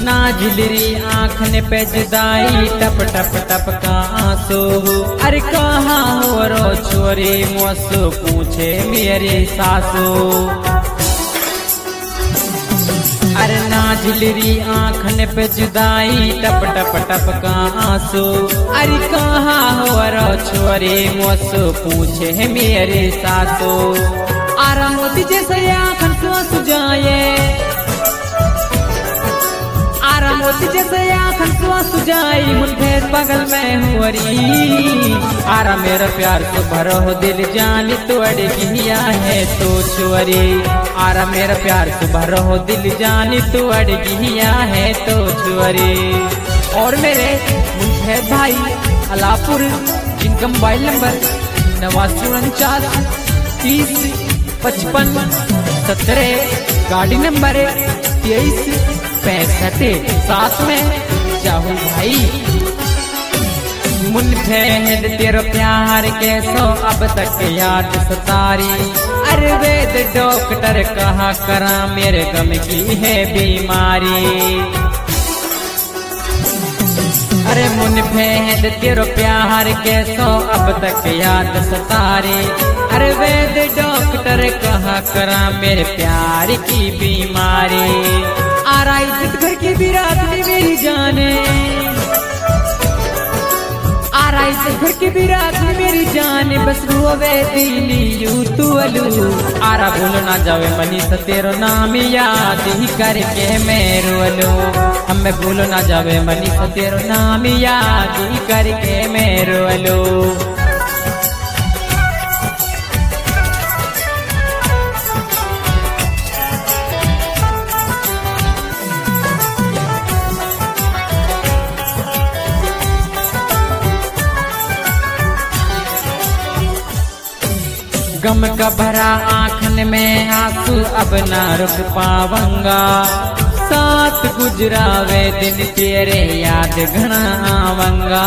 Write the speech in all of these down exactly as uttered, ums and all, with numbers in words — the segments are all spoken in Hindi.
ना झिलरी आँखन पे जुदाई टप टप टप का आंसू। अरे कहाँ हो रो छोरी मोसू पूछे मेरी सासू। अरे ना झिलरी आँखन पे जुदाई टप टप टप का आंसू। अरे कहाँ हो रो छोरी मोसू पूछे मेरी सासू। आरा मोती जैसे आँखन सुआसू जाए, आरा मोती जैसे आँखन सुआसू जाई मुनफेर बगल में हुरी। आरा मेरा प्यार तो भरो हो दिल जानी तो अड़गिया है तो छुअरी। आरा मेरा प्यार तो भरो हो दिल जानी तो अड़गिया है तो छुअरी। और मेरे मुनफेर भाई अलापुर जिनका मोबाइल नंबर नवासी उनचास तीस पचपन सत्रह, गाड़ी नंबर तेईस पैंसठ साथ में चाहू भाई। मुनफेर तेरा प्यार कैसो अब तक याद सतारी। अरे वेद डॉक्टर कहा करा मेरे गम की है बीमारी। अरे मुनफेर तेरा प्यार कैसो अब तक याद सतारी। अरे वेद डॉक्टर कहा करा मेरे प्यार की बीमारी। आरा इज्जत घर की विराट मेरी जाने, आरा इज्जत घर की विराट मेरी जाने। बस रोवे दिली यू तू अलू। आरा भूल ना जावे मनी से तेरो नाम याद ही करके मैं रोलू। हमें भूल ना जावे मनी से तेरो नाम याद ही करके मैं रोलू। गम का भरा आँखन में आंसू अब ना रुक पावंगा। साथ गुजरावे दिन तेरे याद घना आवंगा।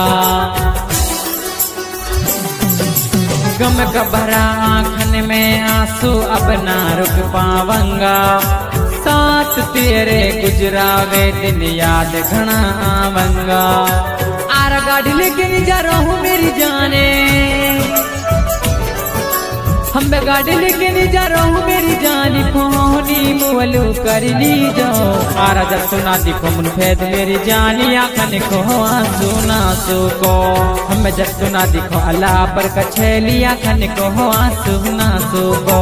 गम का भरा आँखन में आंसू अब ना रुक पावंगा। साथ तेरे गुजरावे दिन याद घना आवंगा। आरा गाड़ी लेके नहीं जा रहा हूँ मेरी जाने, हम गाड़ी लेके नहीं जा रहा हूँ मेरी जानी। फोनी मुअलू कर ली जाओ। आरा जब सुना दिखो मुनफेर मेरी जानी आँखन को आंसू नासू को। हम जब सुना दिखो अल्लाह पर कछेली आँखन को आंसू नासू को।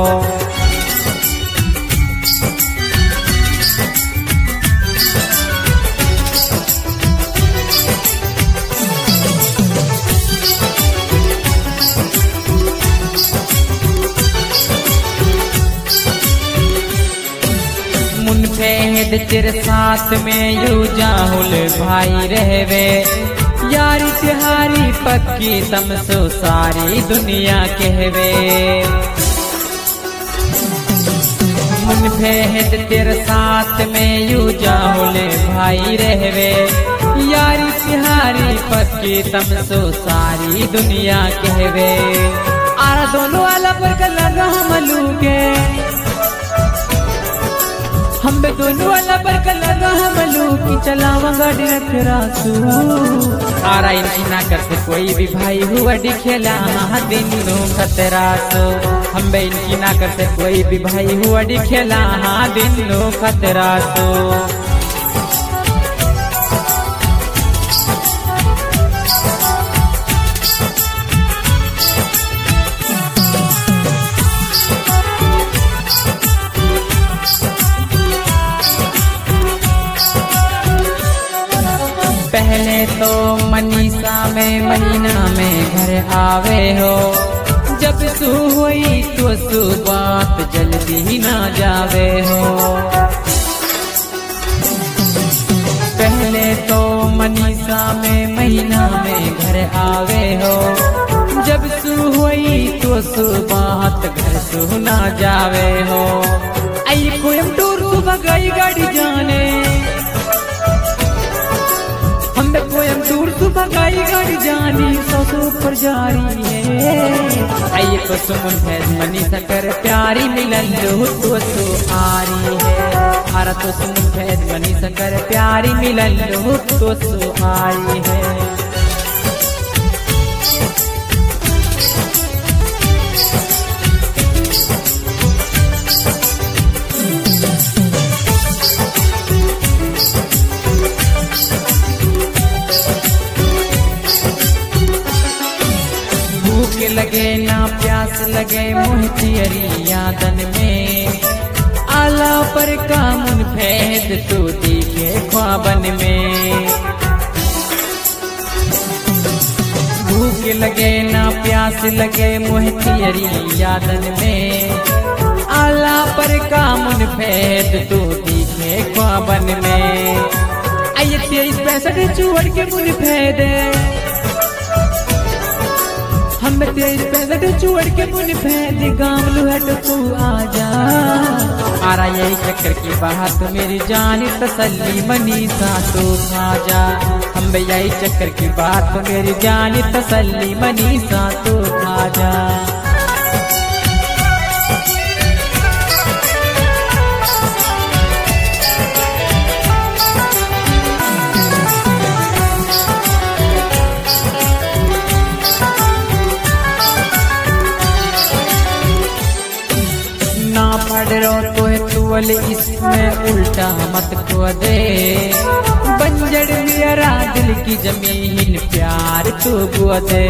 मुनफेर तेरे साथ में यू जाहुल भाई रहवे। यारी तिहारी पक्की तमसो सारी दुनिया कहवे। मुनफेर तेरे साथ में यू जाहुल भाई रहवे। यारी तिहारी पक्की तमसो सारी दुनिया कहवे। आरा दोनों आला पर का लगा मलू के, हम दोनों वाला पर का लगा हमलू की चलावंगा डिरक रासू। आरा इनकी ना करते कोई भी भाई हुआ दिखेला दिन खतरा सो। हम इनकी ना करते कोई भी भाई हुआ दिखेला दिन खतरा सो। पहले तो मनीषा में महीना में घर आवे हो। जब सू हुई तो सू बात जल्दी ही ना जावे हो। पहले तो मनीषा में महीना में घर आवे हो। जब सू हुई तो सू बात घर सू ना जावे हो। आई कोयमटूर सुबह गई गाड़ी जाने, हम कोयमटूर सुबह लगाई गाड़ी जानी ससुर पर जारी है। आइए तो सुमन फैज मनी सकर प्यारी मिलन लो तो तो आरी है। आरा तो सुमन फैज मनी सकर प्यारी मिलन लो तो तो आरी है। भूख लगे ना प्यास लगे मोहतियरी यादन में, आला पर कामुन फैद तो दिखे ख्वाबन में। भूख लगे ना प्यास लगे मोहतियरी यादन में, आला पर कामुन फैद तो दिखे ख्वाबन में। आइए तेईस पैंसठ चुवड़ के मुन फैद हम तेईस पैंसठ चुवड़ के मुन फैद गाँव लुहट तू आजा। आरा यही चक्कर की बात मेरी जानी तसल्ली मनी सा तो खाजा। हम यही चक्कर की बात मेरी जानी तसल्ली मनी सा तो खाजा। ना पढ़ रो तो तुअल इसमें उल्टा मत को दे, बंजर मेरा दिल की जमीन प्यार तू गो दे।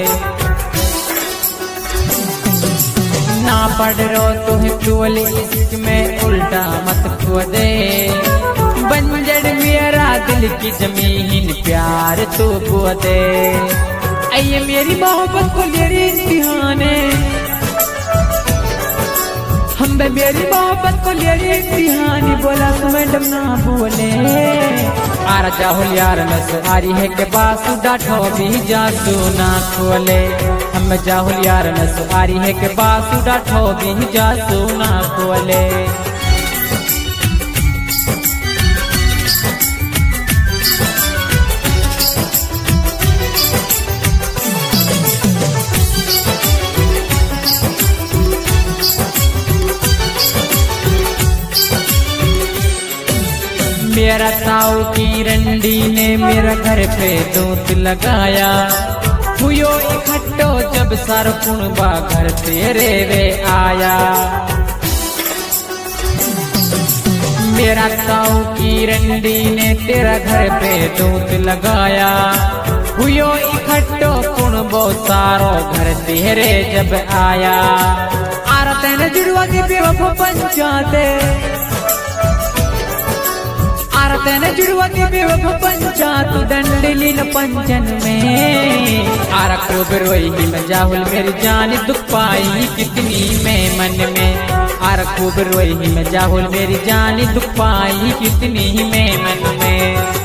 ना पढ़ रो तो तुअल इसमें उल्टा मत को दे, बंजर मेरा दिल की जमीन प्यार तू गो दे। आइए मेरी मोहब्बत को मेरी इम्तिहान है, हम मेरी मोहब्बत को ले इम्तिहानी बोला तो मैडम ना बोले। आरा चाहुल यार नस आरी है के बास डाठो भी जासू ना खोले। हम चाहुल यार नस आरी है के बास डाठो भी जासू ना खोले। मेरा ताऊ की रंडी ने मेरा घर पे दूत लगाया, हुयो इकट्ठो जब सर पुणबा घर तेरे वे आया। मेरा ताऊ की रंडी ने तेरा घर पे दूत लगाया, हुयो इकट्ठो पुणबो सारो घर तेरे जब आया। आरा तेने जुड़वा की बेवफा पंचाते, तेने जुड़वा के बेवफा पंचात दंडली न पंचन में। आरा को बिरोई में जाहुल मेरी जान दुख पाई कितनी में मन में। आरा को बिरोई में जाहुल मेरी जान दुख पाई कितनी में मन में।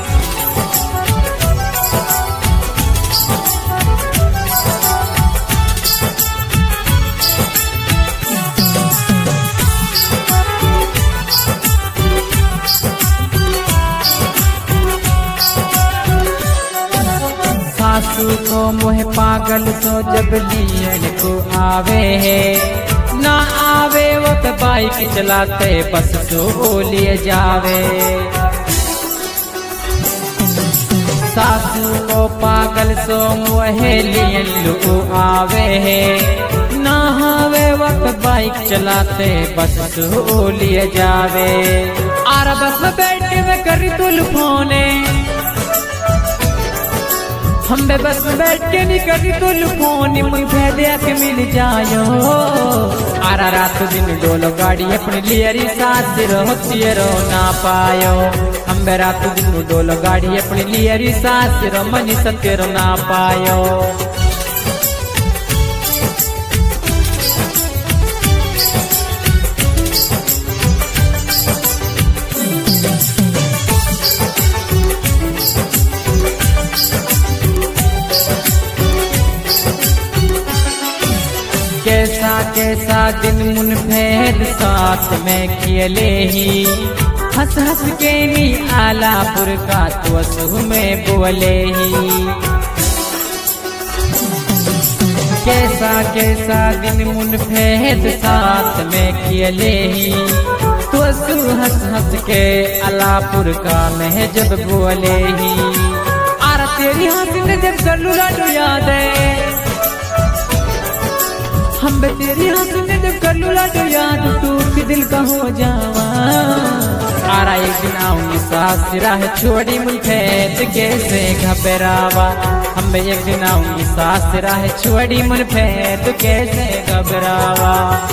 सासू को मोह पागल तो जब लियन को आवे है, ना आवे वो तो बाइक चलाते बस तो बोलिए जावे। सासू को पागल तो मोह लियन को आवे है, ना आवे वक्त बाइक चलाते बस तो बोलिए जावे। आरा बस में बैठ के मैं कर तुल फोने, हम बस बैठ के नहीं करी तो लुफोनी मुझे दे के मिल जायो। आरा रात दिन डोलो गाड़ी अपने लियरी साथ रहो रो ना पायो। हम रात दिन डोलो गाड़ी अपने लियरी साथ रो मनी सत्य रो ना पायो। कैसा कैसा दिन मुन फैद साथ में कियले ही, हंस हंस के नी आलापुर का तो सुह में बोले ही कैसा कैसा दिन मुन फेद साथ में कियले ही तो सु हंस हंस के आलापुर का मैं जब बोले ही आरा तेरी हंस ने जब गलू लाडू याद है हम तेरी हंस ने जब गलू लाडू याद तू कि दिल का हो जावा आरा एक दिन आऊंगी सास राह छोड़ी मुनफेद कैसे घबरावा हम एक दिन आऊंगी सास राह छोड़ी मुनफेद कैसे घबरावा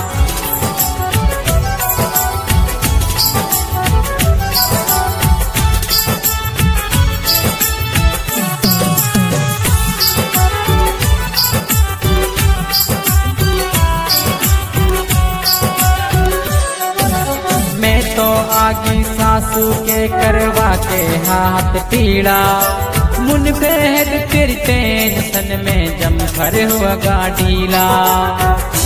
तो आगी सासू के करवा के हाथ पीड़ा मुनफेद तेरी टेंशन में जम भर हुआ गाडीला।